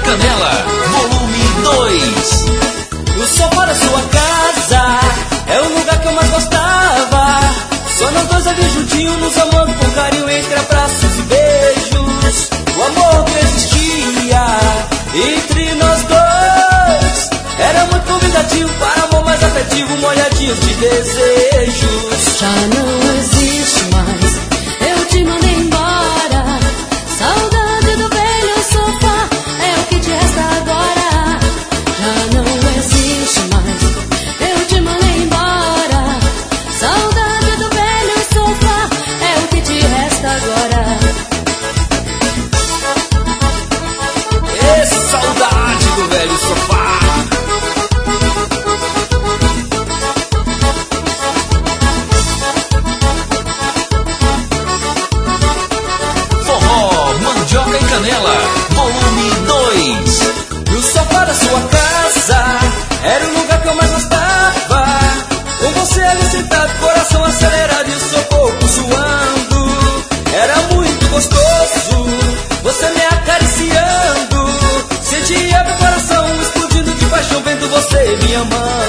Canela, volume 2. O sofá da sua casa é o lugar que eu mais gostava. Só nós dois ali juntinhos, nos amando com carinho, entre abraços e beijos. O amor que existia entre nós dois era muito convidativo para amor mais afetivo, molhadinhos de desejos. Já não existe mais, eu te mandei embora. Saudade do velho sofá é o que te resta agora. Já não existe mais, eu te mandei embora. Saudade do velho sofá é o que te resta agora. Saudade do velho sofá. Forró, Mandioca e Canela, volume 2. E o sofá da sua casa era o lugar que eu mais gostava. Com você ali sentado, coração acelerado e o seu corpo suando. Era muito gostoso, você me acariciando. Sentia meu coração explodindo de paixão, vendo você me amando.